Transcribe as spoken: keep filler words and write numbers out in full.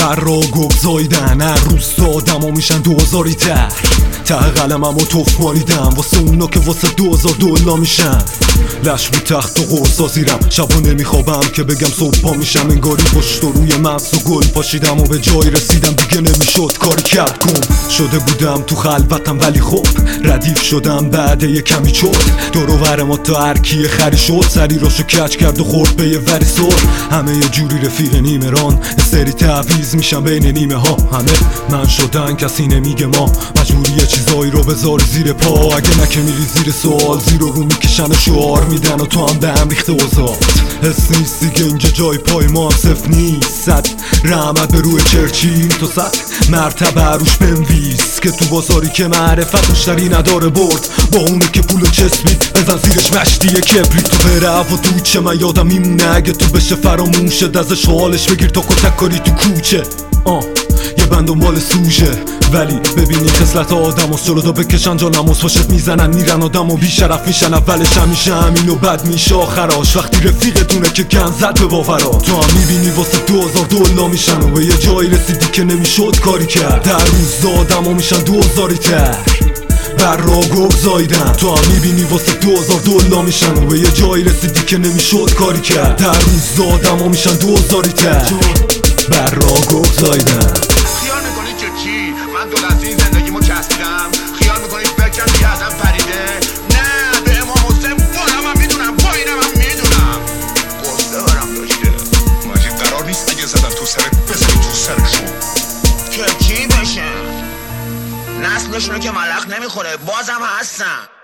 برا گبزایدن هر روز دادم میشن دوزاری تر ته قلمم و توف مالیدم واسه اونا که واسه دوزار دولا میشن لش بی تخت و قرصازیرم شبا نمیخوابم که بگم صبح پا میشم انگاری پشت و روی مغز و گل پاشیدم و به جایی رسیدم دیگه نمیشد کاری کرد کن شده بودم تو خلوتم ولی خب ردیف شدم بعد یه کمی چود دورو ورما تا هرکی خری شد سری راشو کچ کرد و خورد به یه وری سر همه یه جوری رفیق نیمران سری تعویز میشم بین نیمه ها همه من شدن کسی نمیگه ما مجبوری یه چیزایی رو بذاری زیر پا اگه نکه میری زیر سوال زیر و رو میکشن شعار میدن و تو هم به هم ریخته وزاد حس نیست دیگه اینجا جای پای ما هم صف نیست صد رحمت به روی چرچیل تو صد مرتبه روش بنویس که تو بازاری که معرفت مشتری نداره برد با اونه که پولو چسبید بزن زیرش مشتی کبریت تو بره و تو چه من یادم میمونه اگه تو بشه فراموشه دزش حالش بگیر تا کتک کاری تو کوچه آه یه بند دنبال سوژه ولی ببینی خصلت آدم از جلو دا بکشن جا نماز پاشت میزنن میرن آدم و بیشرف میشن اولش همیشه همین و بد میشه آخراش وقتی رفیقتونه که گن زد به باورا تو هم میبینی واسه دو هزار دولا میشن و به یه جایی رسیدی که نمیشد کاری کرد در روز آدم ها میشن دوزاری تر برا گبزایدن تو هم میبینی واسه دو هزار دولا میشن و به یه جایی رسیدی که نمیشد کاری کرد در روز آدم ها میشن دوزاری تر برا گبزایدن خیال میکنید که چی؟ من دو لحظه زندگیمو چسبیدم خیال میکنید فکرم دیگه ازم پریده نه به امام حسین بارم هم میدونم با اینم هم میدونم قصه برم داشته ماجید قرار نیست اگه زدن تو سرت بزنی تو سرشون که چی بشه؟ نسلشونو که ملخ نمیخوره بازم هستن